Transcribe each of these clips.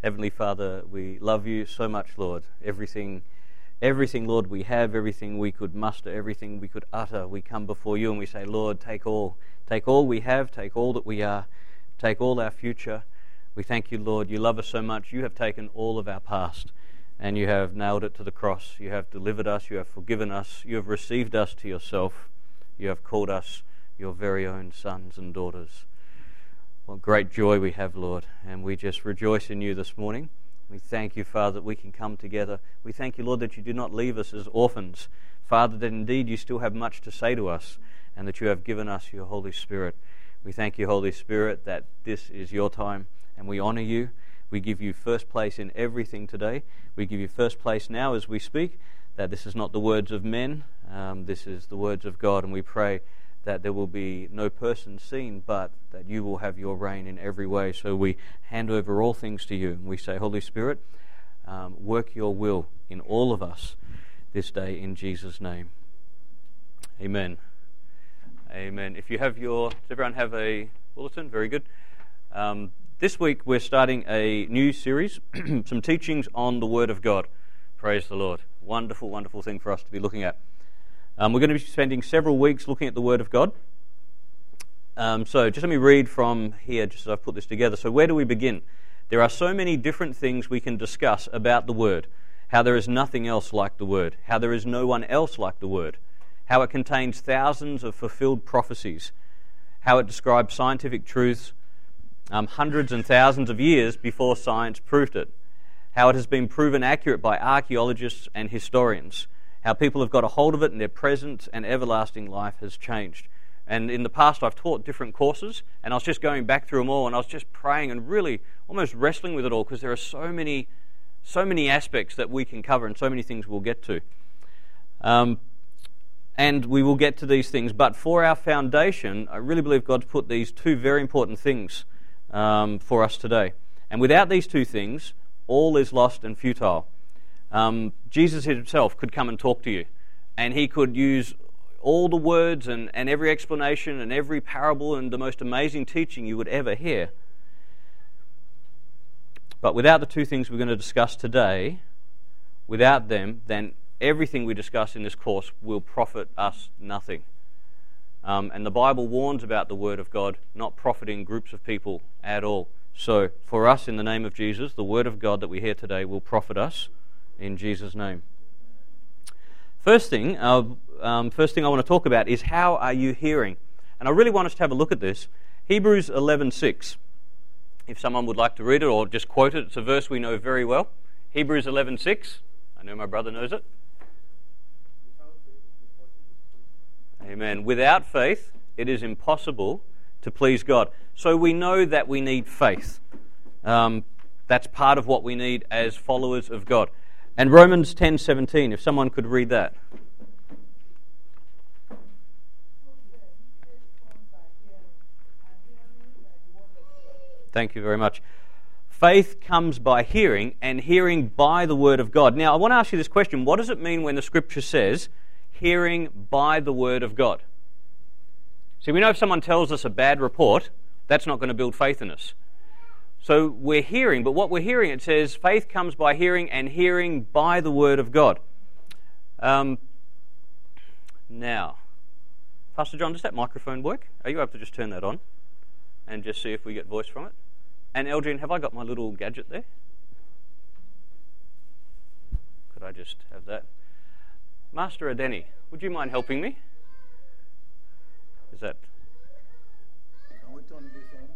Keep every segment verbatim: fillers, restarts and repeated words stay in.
Heavenly Father, we love you so much, Lord. Everything, everything, Lord, we have, everything we could muster, everything we could utter, we come before you and we say, Lord, take all. Take all we have, take all that we are, take all our future. We thank you, Lord. You love us so much. You have taken all of our past and you have nailed it to the cross. You have delivered us. You have forgiven us. You have received us to yourself. You have called us your very own sons and daughters. What great joy we have, Lord, and we just rejoice in you this morning. We thank you, Father, that we can come together. We thank you, Lord, that you do not leave us as orphans. Father, that indeed you still have much to say to us and that you have given us your Holy Spirit. We thank you, Holy Spirit, that this is your time and we honor you. We give you first place in everything today. We give you first place now as we speak, that this is not the words of men, um, this is the words of God, and we pray that there will be no person seen, but that you will have your reign in every way. So we hand over all things to you, and we say, Holy Spirit, um, work your will in all of us this day in Jesus' name. Amen. Amen. If you have your, does everyone have a bulletin? Very good. Um, this week we're starting a new series, some teachings on the Word of God. Praise the Lord. Wonderful, wonderful thing for us to be looking at. Um, we're going to be spending several weeks looking at the Word of God. Um, so just let me read from here, just as I've put this together. So where do we begin? There are so many different things we can discuss about the Word. How there is nothing else like the Word. How there is no one else like the Word. How it contains thousands of fulfilled prophecies. How it describes scientific truths um, hundreds and thousands of years before science proved it. How it has been proven accurate by archaeologists and historians. How people have got a hold of it and their present and everlasting life has changed. And in the past I've taught different courses and I was just going back through them all and I was just praying and really almost wrestling with it all because there are so many so many aspects that we can cover and so many things we'll get to. Um, and we will get to these things, but for our foundation, I really believe God's put these two very important things um, for us today. And without these two things, all is lost and futile. Um, Jesus himself could come and talk to you, and he could use all the words and, and every explanation and every parable and the most amazing teaching you would ever hear. But without the two things we're going to discuss today, without them, then everything we discuss in this course will profit us nothing. Um, and the Bible warns about the Word of God not profiting groups of people at all. So for us, in the name of Jesus, the Word of God that we hear today will profit us. In Jesus' name. First thing, uh, um, first thing I want to talk about is how are you hearing? And I really want us to have a look at this. Hebrews eleven six. If someone would like to read it or just quote it, it's a verse we know very well. Hebrews eleven six. I know my brother knows it. Amen. Without faith, it is impossible to please God. So we know that we need faith. Um, that's part of what we need as followers of God. And Romans ten seventeen, if someone could read that. Thank you very much. Faith comes by hearing, and hearing by the Word of God. Now, I want to ask you this question. What does it mean when the Scripture says, hearing by the Word of God? See, we know if someone tells us a bad report, that's not going to build faith in us. So we're hearing, but what we're hearing, it says, faith comes by hearing, and hearing by the Word of God. Um, now, Pastor John, does that microphone work? Are you able to just turn that on and just see if we get voice from it? And Eldrin, have I got my little gadget there? Could I just have that? Master Adeni, would you mind helping me? Is that... Can we turn this on?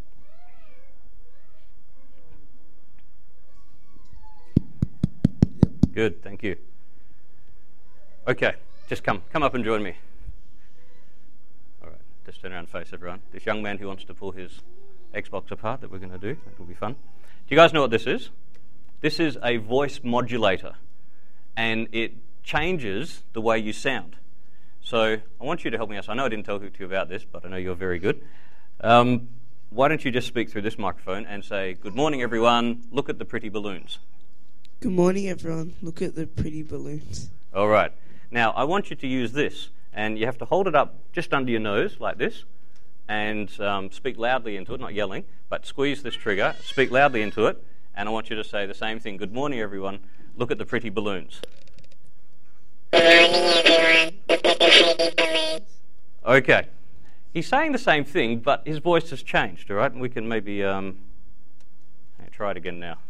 Good, thank you. Okay, just come. Come up and join me. All right, just turn around and face everyone. This young man who wants to pull his Xbox apart that we're going to do, that will be fun. Do you guys know what this is? This is a voice modulator, and it changes the way you sound. So I want you to help me out. So I know I didn't tell you about this, but I know you're very good. Um, why don't you just speak through this microphone and say, good morning, everyone. Look at the pretty balloons. Good morning, everyone. Look at the pretty balloons. All right. Now, I want you to use this, and you have to hold it up just under your nose like this, and um, speak loudly into it, not yelling, but squeeze this trigger, speak loudly into it, And I want you to say the same thing. Good morning, everyone. Look at the pretty balloons. Good morning, everyone. Look at the pretty balloons. Okay. He's saying the same thing, but his voice has changed, all right? And we can maybe um, try it again now.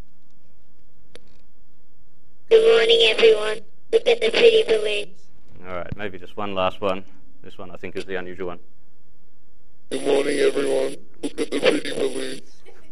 Good morning, everyone. Look at the pretty balloons. All right, maybe just one last one. This one, I think, is the unusual one. Good morning, everyone. Look at the pretty balloons.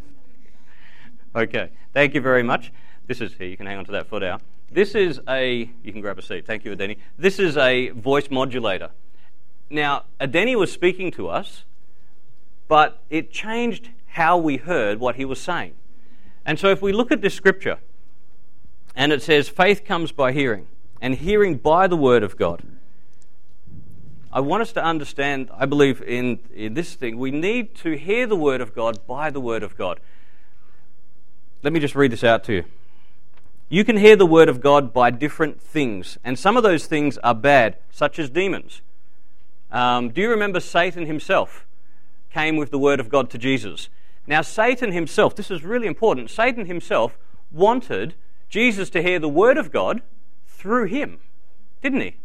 Okay, thank you very much. This is, here, you can hang on to that for now. This is a, you can grab a seat. Thank you, Adeni. This is a voice modulator. Now, Adeni was speaking to us, but it changed how we heard what he was saying. And so if we look at this scripture, and it says, faith comes by hearing, and hearing by the word of God. I want us to understand, I believe in, in this thing, we need to hear the word of God by the word of God. Let me just read this out to you. You can hear the word of God by different things, and some of those things are bad, such as demons. Um, do you remember Satan himself came with the word of God to Jesus? Now, Satan himself, this is really important, Satan himself wanted Jesus to hear the word of God through him, didn't he?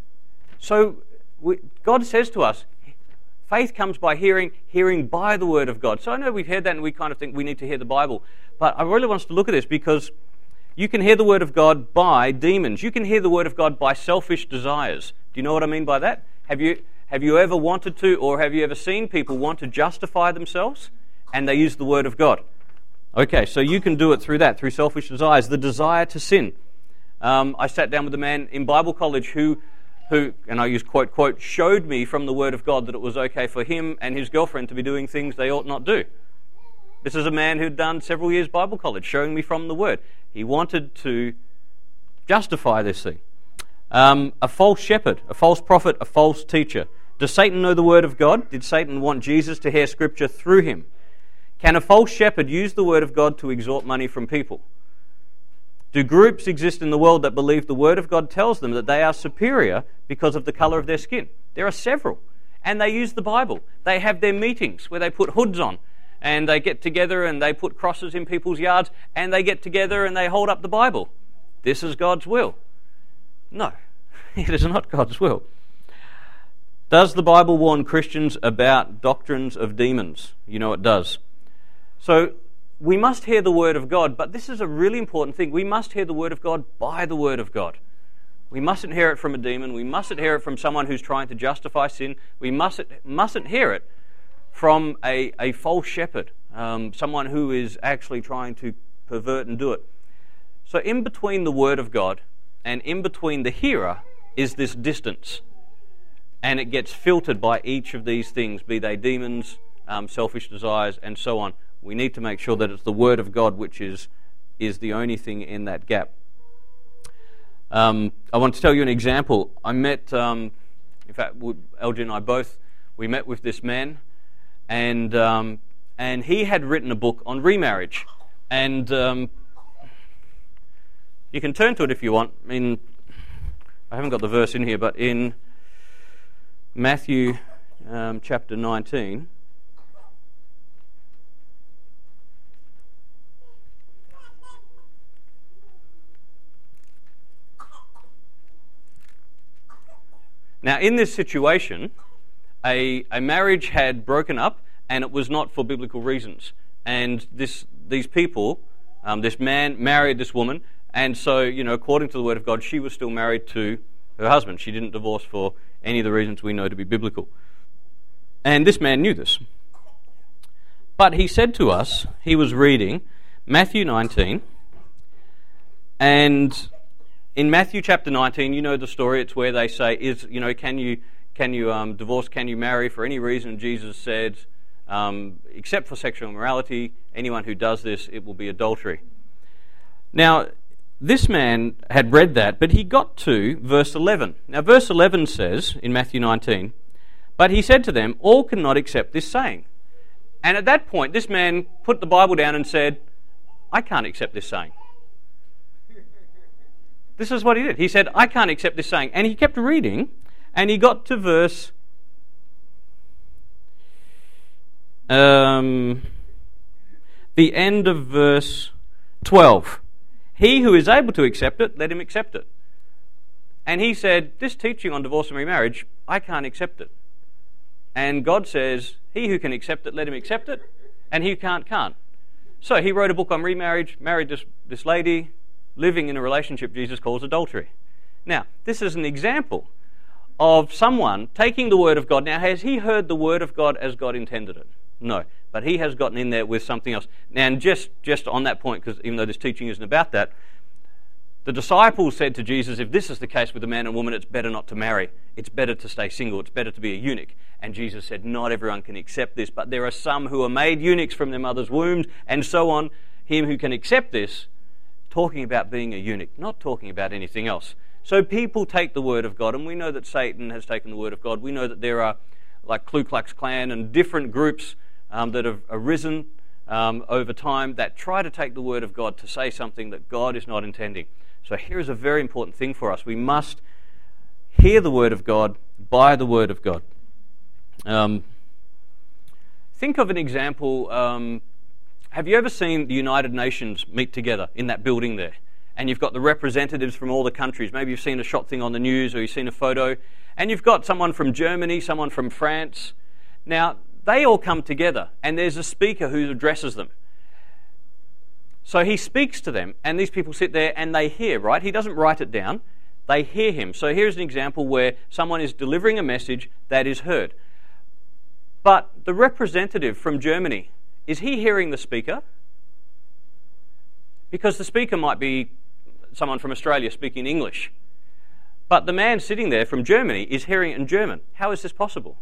So we, God says to us, faith comes by hearing, hearing by the word of God. So I know we've heard that and we kind of think we need to hear the Bible, but I really want us to look at this because you can hear the word of God by demons. You can hear the word of God by selfish desires. Do you know what I mean by that? Have you have you ever wanted to, or have you ever seen people want to justify themselves and they use the word of God? Okay, so you can do it through that, through selfish desires, the desire to sin. Um, I sat down with a man in Bible college who, who, and I use quote, quote, showed me from the word of God that it was okay for him and his girlfriend to be doing things they ought not do. This is a man who'd done several years Bible college, showing me from the word. He wanted to justify this thing. Um, a false shepherd, a false prophet, a false teacher. Does Satan know the word of God? Did Satan want Jesus to hear scripture through him? Can a false shepherd use the word of God to extort money from people? Do groups exist in the world that believe the word of God tells them that they are superior because of the colour of their skin? There are several. And they use the Bible. They have their meetings where they put hoods on and they get together and they put crosses in people's yards and they get together and they hold up the Bible. This is God's will. No, it is not God's will. Does the Bible warn Christians about doctrines of demons? You know it does. So we must hear the word of God, but this is a really important thing. We must hear the word of God by the word of God. We mustn't hear it from a demon. We mustn't hear it from someone who's trying to justify sin. We mustn't, mustn't hear it from a, a false shepherd, um, someone who is actually trying to pervert and do it. So in between the word of God and in between the hearer is this distance. And it gets filtered by each of these things, be they demons, um, selfish desires, and so on. We need to make sure that it's the word of God which is, is the only thing in that gap. Um, I want to tell you an example. I met, um, in fact, L J and I both, we met with this man, and um, and he had written a book on remarriage. And um, you can turn to it if you want. I mean, I haven't got the verse in here, but in Matthew um, chapter nineteen, now in this situation, a, a marriage had broken up and it was not for biblical reasons. And this these people, um, this man married this woman, and so, you know, according to the word of God, she was still married to her husband. She didn't divorce for any of the reasons we know to be biblical. And this man knew this. But he said to us, he was reading Matthew nineteen, and in Matthew chapter nineteen, you know the story, it's where they say, is you know, can you can you um, divorce, can you marry for any reason? Jesus said, um, except for sexual immorality, anyone who does this, it will be adultery. Now, this man had read that, but he got to verse eleven. Now, verse eleven says, in Matthew nineteen, but he said to them, all cannot accept this saying. And at that point, this man put the Bible down and said, I can't accept this saying. This is what he did. He said, I can't accept this saying. And he kept reading, and he got to verse um, the end of verse twelve. He who is able to accept it, let him accept it. And he said, this teaching on divorce and remarriage, I can't accept it. And God says, he who can accept it, let him accept it, and he who can't, can't. So he wrote a book on remarriage, married this, this lady, living in a relationship Jesus calls adultery. Now, this is an example of someone taking the word of God. Now, has he heard the word of God as God intended it? No. But he has gotten in there with something else. Now, and just, just on that point, because even though this teaching isn't about that, the disciples said to Jesus, if this is the case with a man and woman, it's better not to marry. It's better to stay single. It's better to be a eunuch. And Jesus said, not everyone can accept this, but there are some who are made eunuchs from their mother's wombs, and so on. Him who can accept this, talking about being a eunuch, not talking about anything else. So people take the word of God, and we know that Satan has taken the word of God. We know that there are, like Ku Klux Klan and different groups um, that have arisen um, over time that try to take the word of God to say something that God is not intending. So here is a very important thing for us. We must hear the word of God by the word of God. Um, think of an example. Um, have you ever seen the United Nations meet together in that building there? And you've got the representatives from all the countries. Maybe you've seen a shot thing on the news or you've seen a photo. And you've got someone from Germany, someone from France. Now, they all come together and there's a speaker who addresses them. So he speaks to them, and these people sit there and they hear, right? He doesn't write it down. They hear him. So here's an example where someone is delivering a message that is heard. But the representative from Germany, is he hearing the speaker? Because the speaker might be someone from Australia speaking English. But the man sitting there from Germany is hearing it in German. How is this possible?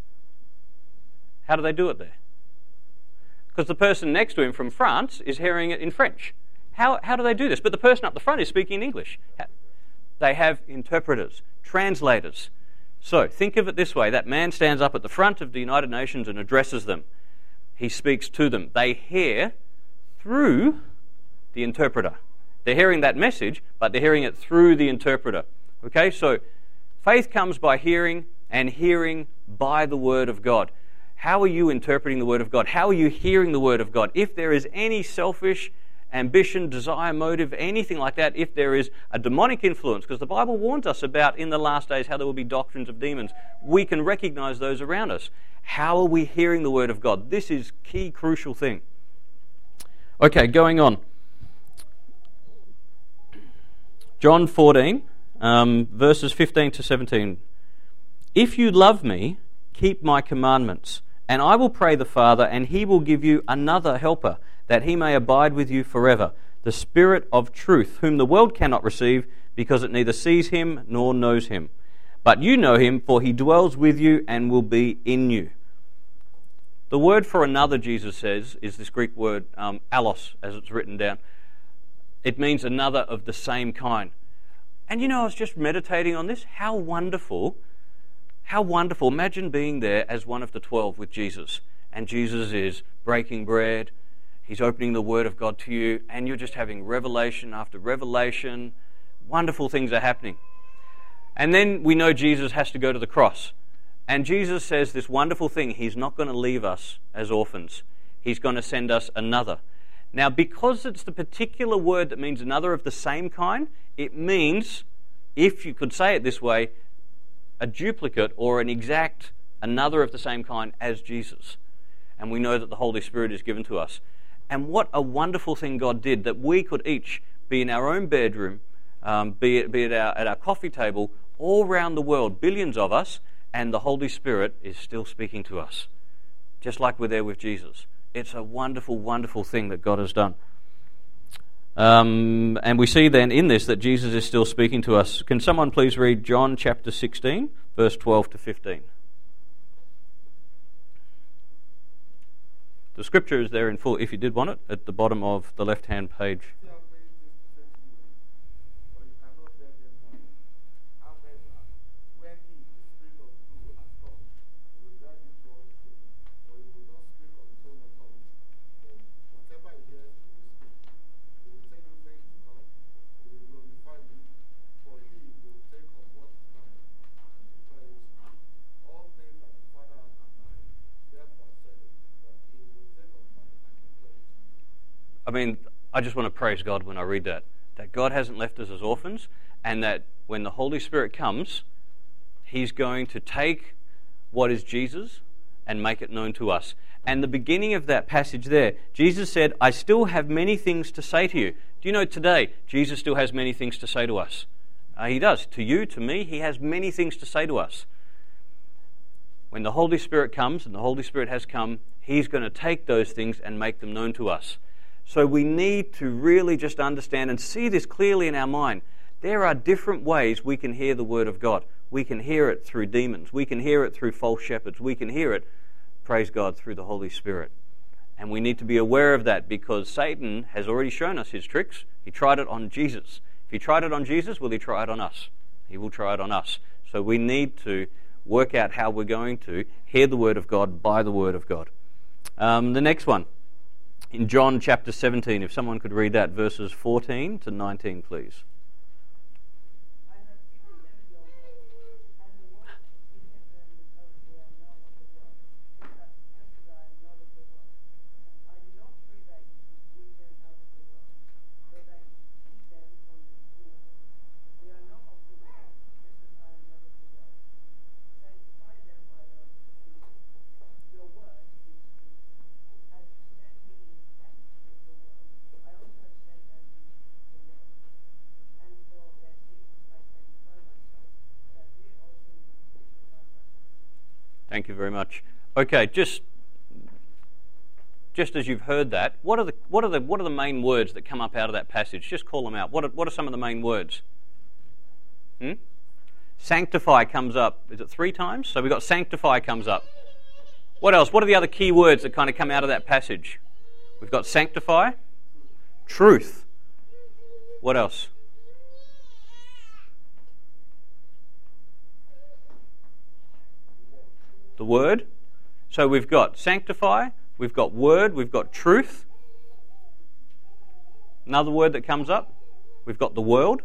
How do they do it there? Because the person next to him from France is hearing it in French. How, how do they do this? But the person up the front is speaking English. They have interpreters, translators. So think of it this way. That man stands up at the front of the United Nations and addresses them. He speaks to them. They hear through the interpreter. They're hearing that message, but they're hearing it through the interpreter. Okay, so faith comes by hearing, and hearing by the word of God. How are you interpreting the word of God? How are you hearing the word of God? If there is any selfish ambition, desire, motive, anything like that, if there is a demonic influence, because the Bible warns us about in the last days how there will be doctrines of demons, we can recognize those around us. How are we hearing the word of God? This is key, crucial thing. Okay, going on. John fourteen, um, verses fifteen to seventeen. If you love me, keep my commandments. And I will pray the Father, and he will give you another helper, that he may abide with you forever, the Spirit of truth, whom the world cannot receive, because it neither sees him nor knows him. But you know him, for he dwells with you and will be in you. The word for another, Jesus says, is this Greek word, um, allos, as it's written down. It means another of the same kind. And you know, I was just meditating on this. How wonderful How wonderful. Imagine being there as one of the twelve with Jesus. And Jesus is breaking bread. He's opening the word of God to you. And you're just having revelation after revelation. Wonderful things are happening. And then we know Jesus has to go to the cross. And Jesus says this wonderful thing. He's not going to leave us as orphans. He's going to send us another. Now, because it's the particular word that means another of the same kind, it means, if you could say it this way, a duplicate or an exact another of the same kind as Jesus. And we know that the Holy Spirit is given to us. And what a wonderful thing God did, that we could each be in our own bedroom, um, be, it, be it our, at our coffee table, all around the world, billions of us, and the Holy Spirit is still speaking to us, just like we're there with Jesus. It's a wonderful, wonderful thing that God has done. Um, and we see then in this that Jesus is still speaking to us. Can someone please read John chapter sixteen, verse twelve to fifteen? The scripture is there in full, if you did want it, at the bottom of the left-hand page. I mean, I just want to praise God when I read that. That God hasn't left us as orphans, and that when the Holy Spirit comes, He's going to take what is Jesus and make it known to us. And the beginning of that passage there, Jesus said, I still have many things to say to you. Do you know today, Jesus still has many things to say to us? Uh, he does. To you, to me, He has many things to say to us. When the Holy Spirit comes, and the Holy Spirit has come, He's going to take those things and make them known to us. So we need to really just understand and see this clearly in our mind. There are different ways we can hear the Word of God. We can hear it through demons. We can hear it through false shepherds. We can hear it, praise God, through the Holy Spirit. And we need to be aware of that because Satan has already shown us his tricks. He tried it on Jesus. If he tried it on Jesus, will he try it on us? He will try it on us. So we need to work out how we're going to hear the Word of God by the Word of God. Um, the next one, in John chapter seventeen, if someone could read that, verses fourteen to nineteen, please. Thank you very much. Okay, just just as you've heard that, what are the what are the what are the main words that come up out of that passage? Just call them out. What are, what are some of the main words? Hmm? Sanctify comes up. Is it three times? So we've got sanctify comes up. What else? What are the other key words that kind of come out of that passage? We've got sanctify, truth. What else? The word. So we've got sanctify, we've got word, we've got truth. Another word that comes up, we've got the world.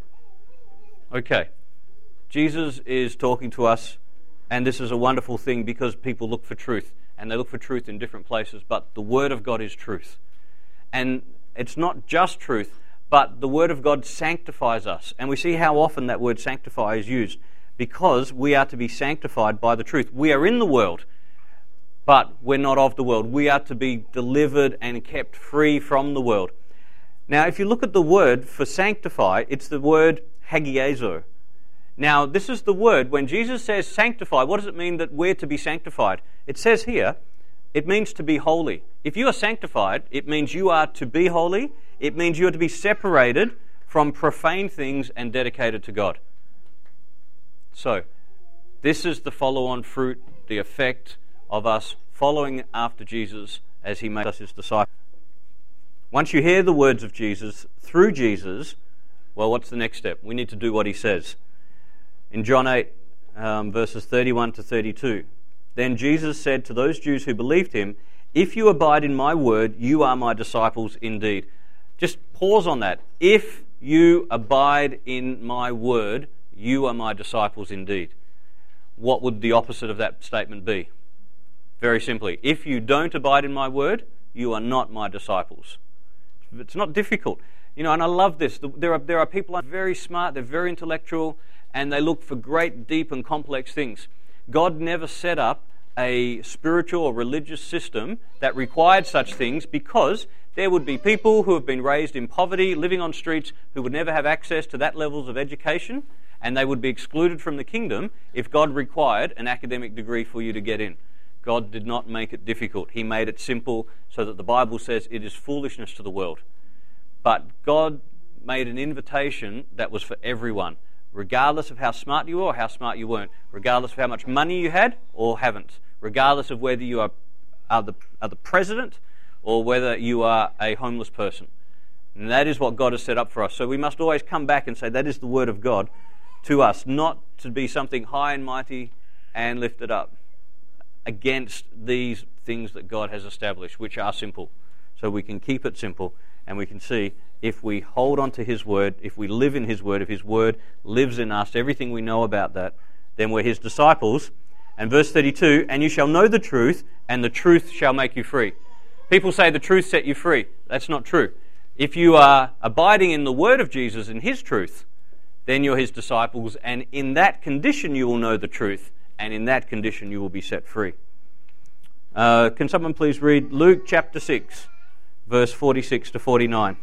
Okay. Jesus is talking to us, and this is a wonderful thing because people look for truth, and they look for truth in different places, but the Word of God is truth. And it's not just truth, but the Word of God sanctifies us. And we see how often that word sanctify is used. Because we are to be sanctified by the truth. We are in the world, but we're not of the world. We are to be delivered and kept free from the world. Now, if you look at the word for sanctify, it's the word hagiezo. Now, this is the word, when Jesus says sanctify, what does it mean that we're to be sanctified? It says here, it means to be holy. If you are sanctified, it means you are to be holy. It means you are to be separated from profane things and dedicated to God. So, this is the follow-on fruit, the effect of us following after Jesus as He made us His disciples. Once you hear the words of Jesus, through Jesus, well, what's the next step? We need to do what He says. In John eight, um, verses thirty-one to thirty-two, then Jesus said to those Jews who believed Him, if you abide in my word, you are my disciples indeed. Just pause on that. If you abide in my word, you are my disciples indeed. What would the opposite of that statement be? Very simply, if you don't abide in my word, you are not my disciples. It's not difficult. You know, and I love this. There are, there are people who are very smart, they're very intellectual, and they look for great, deep, and complex things. God never set up a spiritual or religious system that required such things because there would be people who have been raised in poverty, living on streets, who would never have access to that levels of education, and they would be excluded from the kingdom if God required an academic degree for you to get in. God did not make it difficult. He made it simple so that the Bible says it is foolishness to the world. But God made an invitation that was for everyone, regardless of how smart you were or how smart you weren't, regardless of how much money you had or haven't, regardless of whether you are, are, the, are the president or whether you are a homeless person. And that is what God has set up for us. So we must always come back and say that is the Word of God to us, not to be something high and mighty and lifted up against these things that God has established, which are simple. So we can keep it simple, and we can see if we hold on to His Word, if we live in His Word, if His Word lives in us, everything we know about that, then we're His disciples. And verse thirty-two, and you shall know the truth, and the truth shall make you free. People say the truth set you free. That's not true. If you are abiding in the word of Jesus and his truth, then you're his disciples, and in that condition you will know the truth, and in that condition you will be set free. Uh, can someone please read Luke chapter six, verse forty-six to forty-nine?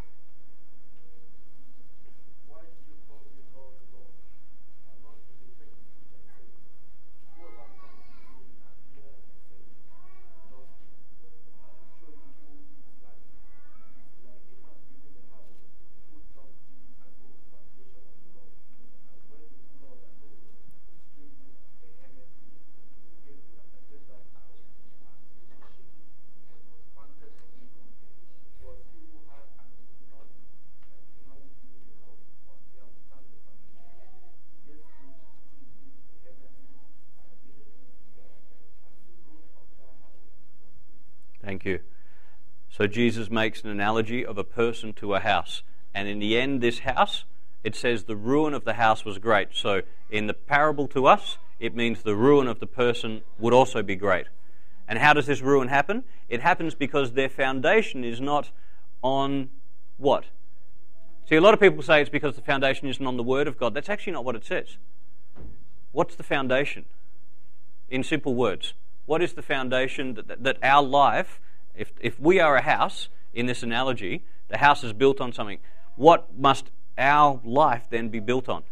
Thank you. So Jesus makes an analogy of a person to a house. And in the end, this house, it says the ruin of the house was great. So in the parable to us, it means the ruin of the person would also be great. And how does this ruin happen? It happens because their foundation is not on what? See, a lot of people say it's because the foundation isn't on the Word of God. That's actually not what it says. What's the foundation? In simple words. What is the foundation that, that, that our life, if, if we are a house, in this analogy, the house is built on something. What must our life then be built on?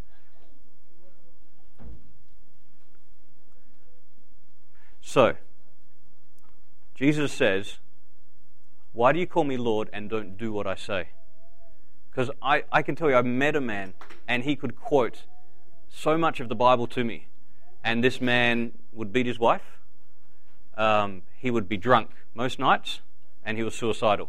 So, Jesus says, why do you call me Lord and don't do what I say? Because I, I can tell you, I met a man and he could quote so much of the Bible to me. And this man would beat his wife. Um, he would be drunk most nights, and he was suicidal.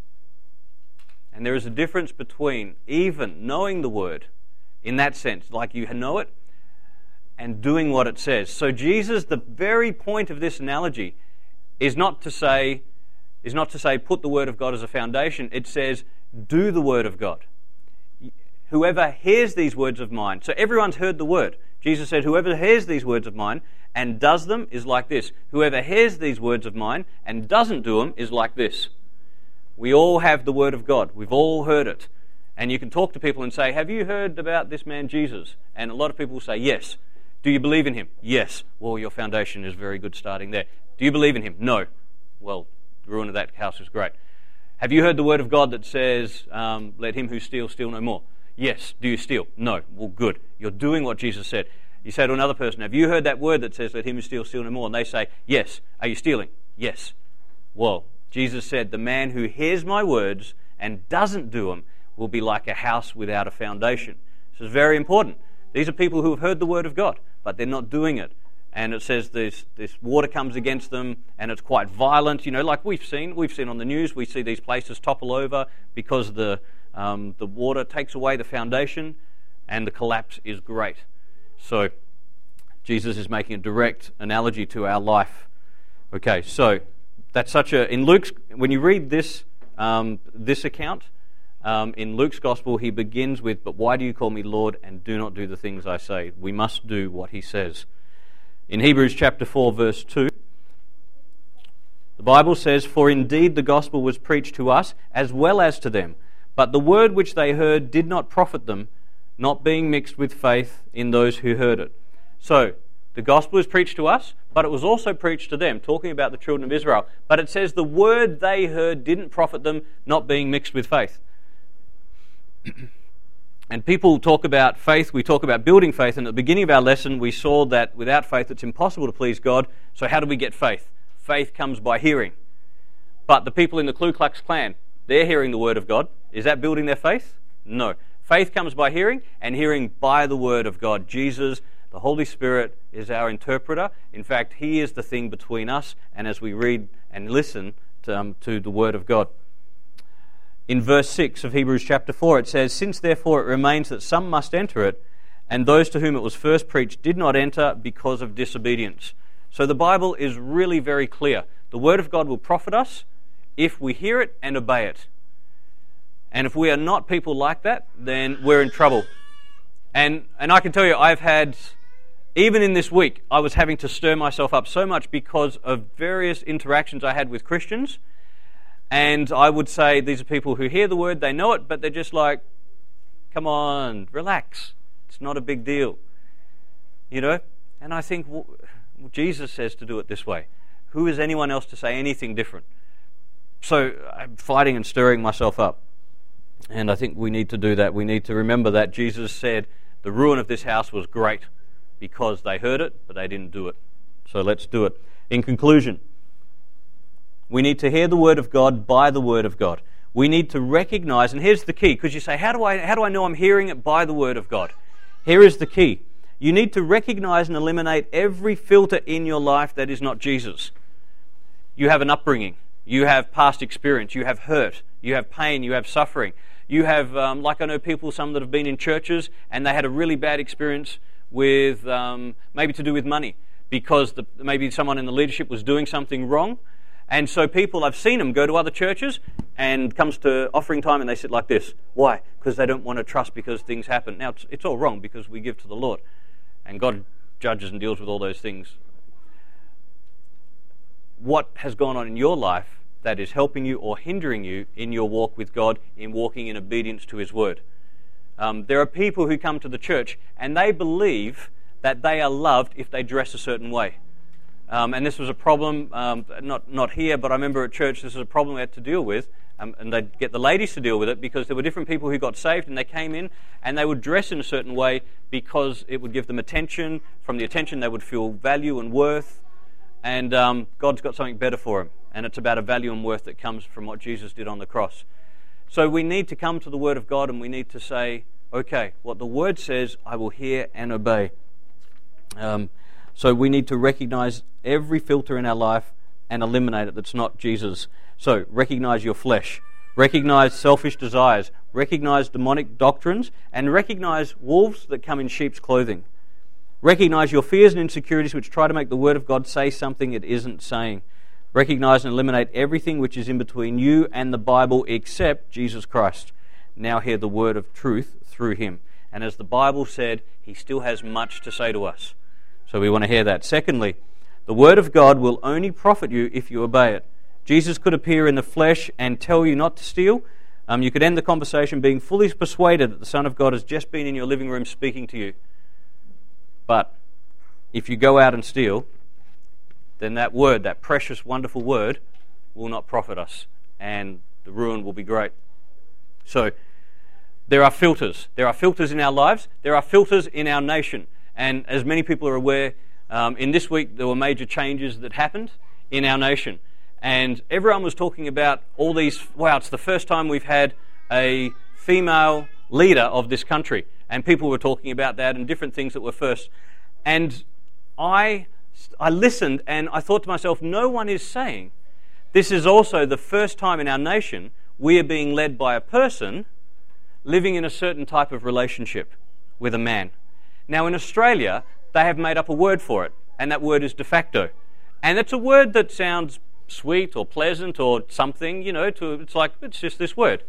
And there is a difference between even knowing the Word, in that sense, like you know it, and doing what it says. So Jesus, the very point of this analogy, is not to say, is not to say put the Word of God as a foundation. It says do the Word of God. Whoever hears these words of mine, so everyone's heard the Word. Jesus said, whoever hears these words of mine and does them is like this. Whoever hears these words of mine and doesn't do them is like this. We all have the Word of God. We've all heard it. And you can talk to people and say, have you heard about this man Jesus? And a lot of people will say, yes. Do you believe in him? Yes. Well, your foundation is very good starting there. Do you believe in him? No. Well, the ruin of that house is great. Have you heard the Word of God that says, um, let him who steals steal no more? Yes. Do you steal? No. Well, good. You're doing what Jesus said. You say to another person, have you heard that word that says, let him who steals steal no more? And they say, yes. Are you stealing? Yes. Well, Jesus said, the man who hears my words and doesn't do them will be like a house without a foundation. This is very important. These are people who have heard the Word of God, but they're not doing it. And it says this, this water comes against them, and it's quite violent. You know, like we've seen, we've seen on the news, we see these places topple over because the Um, the water takes away the foundation and the collapse is great. So Jesus is making a direct analogy to our life. Okay, so that's such a... In Luke's... When you read this um, this account, um, in Luke's Gospel, he begins with, but why do you call me Lord and do not do the things I say? We must do what he says. In Hebrews chapter four, verse two, the Bible says, for indeed the gospel was preached to us as well as to them. But the word which they heard did not profit them, not being mixed with faith in those who heard it. So, the gospel is preached to us, but it was also preached to them, talking about the children of Israel. But it says the word they heard didn't profit them, not being mixed with faith. And people talk about faith, we talk about building faith, and at the beginning of our lesson we saw that without faith it's impossible to please God. So how do we get faith? Faith comes by hearing. But the people in the Ku Klux Klan, they're hearing the word of God. Is that building their faith? No. Faith comes by hearing, and hearing by the word of God. Jesus, the Holy Spirit, is our interpreter. In fact, he is the thing between us and as we read and listen to, um, to the word of God. In verse six of Hebrews chapter four, it says, since therefore it remains that some must enter it, and those to whom it was first preached did not enter because of disobedience. So the Bible is really very clear. The word of God will profit us if we hear it and obey it. And if we are not people like that, then we're in trouble. And and I can tell you, I've had, even in this week, I was having to stir myself up so much because of various interactions I had with Christians. And I would say these are people who hear the word, they know it, but they're just like, come on, relax. It's not a big deal. You know? And I think well, Jesus says to do it this way. Who is anyone else to say anything different? So I'm fighting and stirring myself up. And I think we need to do that. We need to remember that Jesus said the ruin of this house was great because they heard it, but they didn't do it. So let's do it. In conclusion, we need to hear the word of God by the word of God. We need to recognize, and here's the key, because you say, how do I how do I know I'm hearing it by the word of God? Here is the key. You need to recognize and eliminate every filter in your life that is not Jesus. You have an upbringing. You have past experience. You have hurt. You have pain. You have suffering. You have, um, like I know people, some that have been in churches, and they had a really bad experience with, um, maybe to do with money, because the, maybe someone in the leadership was doing something wrong. And so people, I've seen them go to other churches and comes to offering time and they sit like this. Why? Because they don't want to trust because things happen. Now, it's, it's all wrong because we give to the Lord. And God judges and deals with all those things. What has gone on in your life that is helping you or hindering you in your walk with God, in walking in obedience to His Word? Um, there are people who come to the church and they believe that they are loved if they dress a certain way. Um, and this was a problem, um, not not here, but I remember at church this was a problem we had to deal with, um, and they'd get the ladies to deal with it because there were different people who got saved and they came in and they would dress in a certain way because it would give them attention. From the attention they would feel value and worth, and um, God's got something better for them, and it's about a value and worth that comes from what Jesus did on the cross. So we need to come to the Word of God and we need to say, okay, what the Word says I will hear and obey. Um, so we need to recognize every filter in our life and eliminate it that's not Jesus. So recognize your flesh, recognize selfish desires, recognize demonic doctrines, and recognize wolves that come in sheep's clothing. Recognize your fears and insecurities which try to make the Word of God say something it isn't saying. Recognize and eliminate everything which is in between you and the Bible except Jesus Christ. Now hear the word of truth through Him. And as the Bible said, He still has much to say to us. So we want to hear that. Secondly, the Word of God will only profit you if you obey it. Jesus could appear in the flesh and tell you not to steal. Um, you could end the conversation being fully persuaded that the Son of God has just been in your living room speaking to you. But if you go out and steal, then that word, that precious, wonderful word, will not profit us, and the ruin will be great. So, there are filters. There are filters in our lives. There are filters in our nation. And as many people are aware, um, in this week there were major changes that happened in our nation. And everyone was talking about all these, wow, it's the first time we've had a female leader of this country. And people were talking about that and different things that were first. And I, I listened and I thought to myself, no one is saying this is also the first time in our nation we are being led by a person living in a certain type of relationship with a man. Now in Australia, they have made up a word for it, and that word is de facto. And it's a word that sounds sweet or pleasant or something, you know, to, it's like, it's just this word.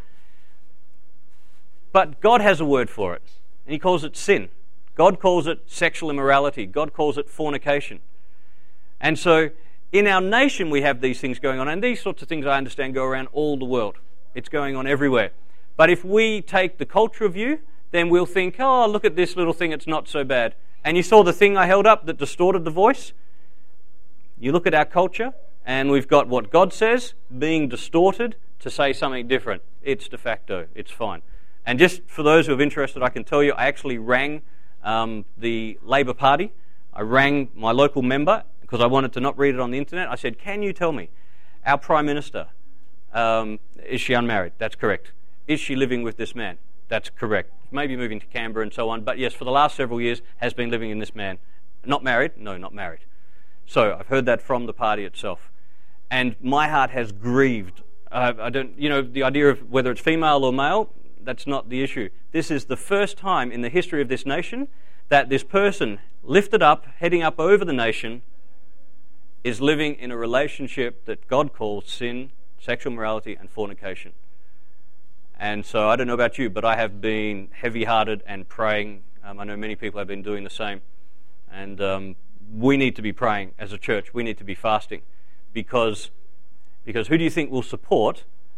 But God has a word for it, and He calls it sin. God calls it sexual immorality. God calls it fornication. And so in our nation we have these things going on, and these sorts of things I understand go around all the world. It's going on everywhere. But if we take the culture view, then we'll think, oh, look at this little thing, it's not so bad. And you saw the thing I held up that distorted the voice? You look at our culture, and we've got what God says being distorted to say something different. It's de facto, it's fine. And just for those who are interested, I can tell you, I actually rang um, the Labor Party. I rang my local member, because I wanted to not read it on the internet. I said, can you tell me, our Prime Minister, um, is she unmarried? That's correct. Is she living with this man? That's correct. Maybe moving to Canberra and so on. But yes, for the last several years has been living in this man. Not married? No, not married. So I've heard that from the party itself. And my heart has grieved. Uh, I don't, you know, the idea of whether it's female or male, that's not the issue. This is the first time in the history of this nation that this person lifted up, heading up over the nation, is living in a relationship that God calls sin, sexual morality, and fornication. And so I don't know about you, but I have been heavy-hearted and praying. Um, I know many people have been doing the same. And um, we need to be praying as a church. We need to be fasting. Because, because who do you think will support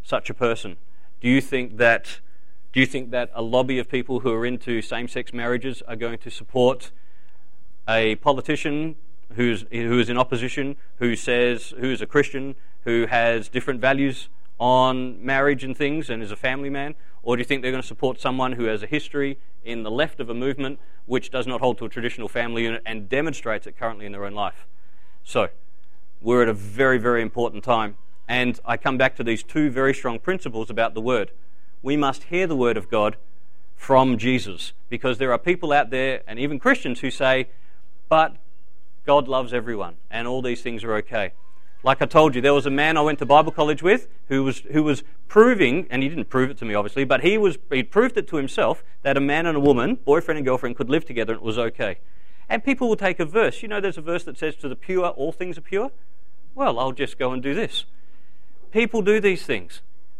such a person? Do you think that do you think that a lobby of people who are into same-sex marriages are going to support a politician who's who is in opposition, who says who is a Christian, who has different values on marriage and things, and is a family man? Or do you think they're going to support someone who has a history in the left of a movement which does not hold to a traditional family unit and demonstrates it currently in their own life? So, we're at a very, very important time. And I come back to these two very strong principles about the Word. We must hear the Word of God from Jesus, because there are people out there, and even Christians, who say, but God loves everyone, and all these things are okay. Like I told you, there was a man I went to Bible college with who was who was proving, and he didn't prove it to me obviously, but he was he proved it to himself that a man and a woman, boyfriend and girlfriend, could live together and it was okay. And people will take a verse. You know, there's a verse that says, to the pure, all things are pure. Well, I'll just go and do this. People do these things.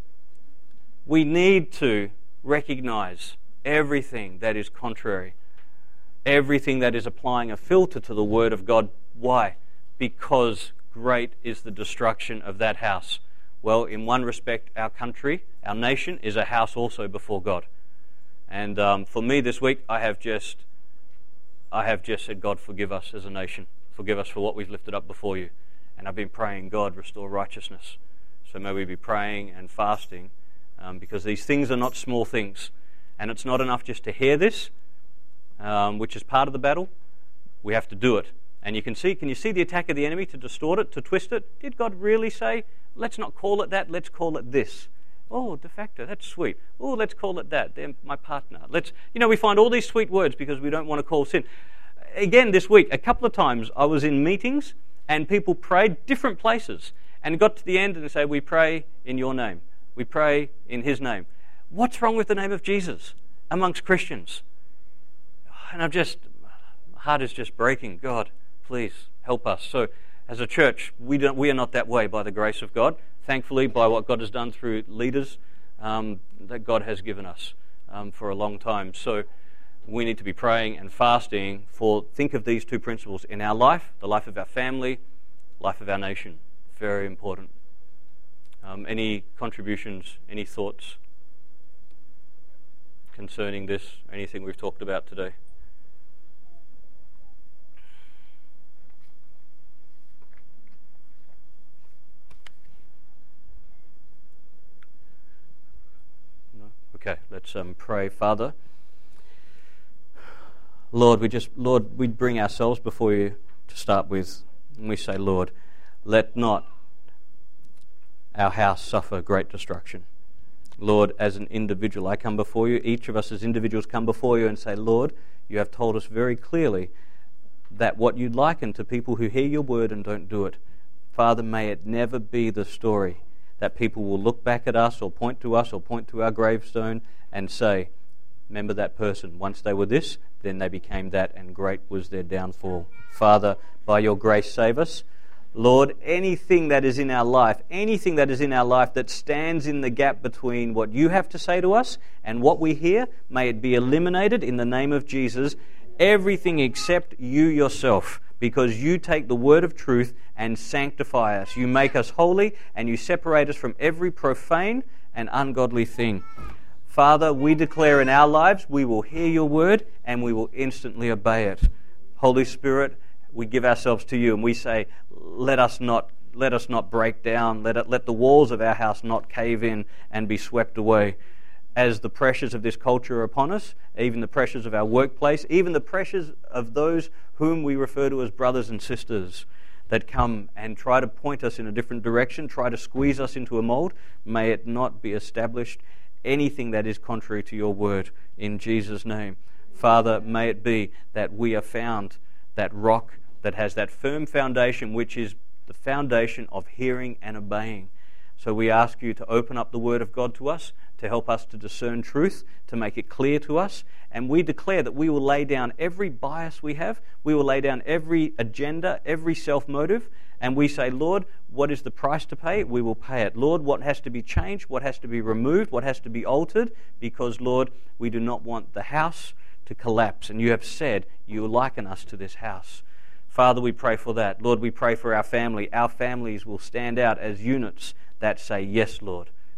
We need to recognize everything that is contrary, everything that is applying a filter to the Word of God. Why? Because great is the destruction of that house. Well, in one respect, our country, our nation, is a house also before God. And um, for me this week, I have just, I have just said, God, forgive us as a nation. Forgive us for what we've lifted up before you. And I've been praying, God, restore righteousness. So may we be praying and fasting, um, because these things are not small things. And it's not enough just to hear this, um, which is part of the battle. We have to do it. And you can see, can you see the attack of the enemy to distort it, to twist it? Did God really say, let's not call it that, let's call it this? Oh, de facto, that's sweet. Oh, let's call it that. They're my partner. Let's, you know, we find all these sweet words because we don't want to call sin. Again, this week, a couple of times I was in meetings and people prayed different places and got to the end and they say, we pray in your name. We pray in his name. What's wrong with the name of Jesus amongst Christians? And I'm just, my heart is just breaking. God, please help us. So as a church, we don't, we are not that way by the grace of God. Thankfully, by what God has done through leaders um, that God has given us um, for a long time. So we need to be praying and fasting for, think of these two principles in our life, the life of our family, life of our nation. Very important. Um, any contributions, any thoughts concerning this, anything we've talked about today? Okay, let's um, pray. Father, Lord, we just, Lord, we bring ourselves before you to start with, and we say, Lord, let not our house suffer great destruction. Lord, as an individual, I come before you, each of us as individuals come before you and say, Lord, you have told us very clearly that what you liken to people who hear your word and don't do it. Father, may it never be the story that people will look back at us or point to us or point to our gravestone and say, remember that person, once they were this, then they became that, and great was their downfall. Father, by your grace, save us. Lord, anything that is in our life, anything that is in our life that stands in the gap between what you have to say to us and what we hear, may it be eliminated in the name of Jesus. Everything except you yourself, because you take the word of truth and sanctify us. You make us holy and you separate us from every profane and ungodly thing. Father, we declare in our lives we will hear your word and we will instantly obey it. Holy Spirit, we give ourselves to you and we say, let us not let us not break down, let it, let the walls of our house not cave in and be swept away. As the pressures of this culture are upon us, even the pressures of our workplace, even the pressures of those whom we refer to as brothers and sisters that come and try to point us in a different direction, try to squeeze us into a mold, may it not be established anything that is contrary to your word, in Jesus' name. Father, may it be that we are found that rock that has that firm foundation, which is the foundation of hearing and obeying. So we ask you to open up the Word of God to us, to help us to discern truth, to make it clear to us. And we declare that we will lay down every bias we have. We will lay down every agenda, every self-motive. And we say, Lord, what is the price to pay? We will pay it. Lord, what has to be changed? What has to be removed? What has to be altered? Because, Lord, we do not want the house to collapse. And you have said you liken us to this house. Father, we pray for that. Lord, we pray for our family. Our families will stand out as units that say, yes, Lord,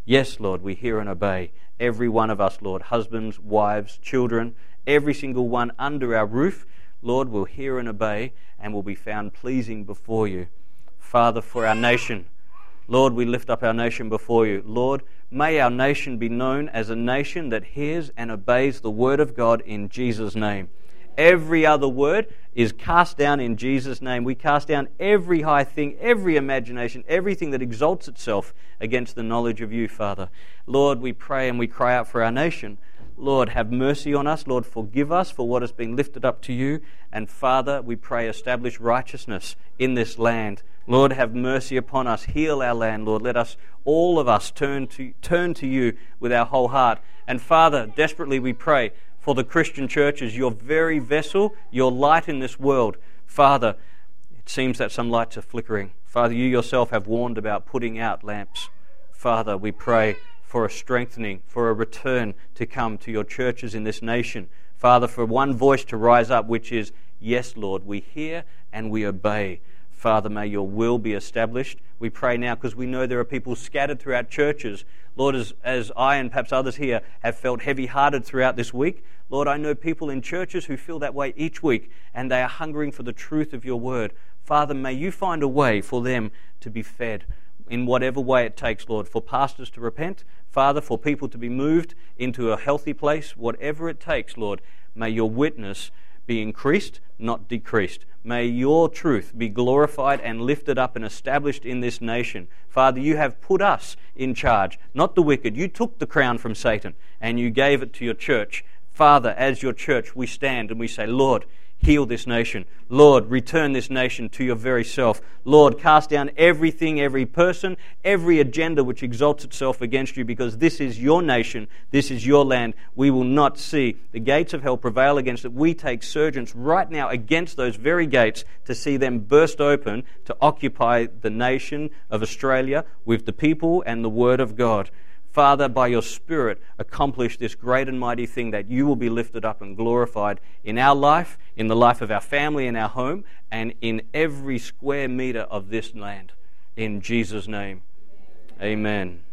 Yes, Lord, we hear and obey. Every one of us, Lord, husbands, wives, children, every single one under our roof, Lord, will hear and obey and will be found pleasing before you. Father, for our nation, Lord, we lift up our nation before you. Lord, may our nation be known as a nation that hears and obeys the word of God in Jesus' name. Every other word is cast down in Jesus' name. We cast down every high thing, every imagination, everything that exalts itself against the knowledge of you, Father. Lord, we pray and we cry out for our nation. Lord, have mercy on us. Lord, forgive us for what has been lifted up to you. And Father, we pray, establish righteousness in this land. Lord, have mercy upon us. Heal our land, Lord. Let us, all of us, turn to turn to you with our whole heart. And Father, desperately we pray for the Christian churches, your very vessel, your light in this world. Father, it seems that some lights are flickering. Father, you yourself have warned about putting out lamps. Father, we pray for a strengthening, for a return to come to your churches in this nation. Father, for one voice to rise up, which is, yes, Lord, we hear and we obey. Father, may your will be established. We pray now because we know there are people scattered throughout churches. Lord, as, as I and perhaps others here have felt heavy-hearted throughout this week, Lord, I know people in churches who feel that way each week, and they are hungering for the truth of your word. Father, may you find a way for them to be fed in whatever way it takes, Lord, for pastors to repent, Father, for people to be moved into a healthy place, whatever it takes, Lord, may your witness be increased, not decreased. May your truth be glorified and lifted up and established in this nation. Father, you have put us in charge, not the wicked. You took the crown from Satan and you gave it to your church. Father, as your church, we stand and we say, Lord, heal this nation. Lord, return this nation to your very self. Lord, cast down everything, every person, every agenda which exalts itself against you, because this is your nation, this is your land. We will not see the gates of hell prevail against it. We take surgeons right now against those very gates to see them burst open to occupy the nation of Australia with the people and the word of God. Father, by your Spirit, accomplish this great and mighty thing, that you will be lifted up and glorified in our life, in the life of our family, in our home, and in every square meter of this land. In Jesus' name, amen.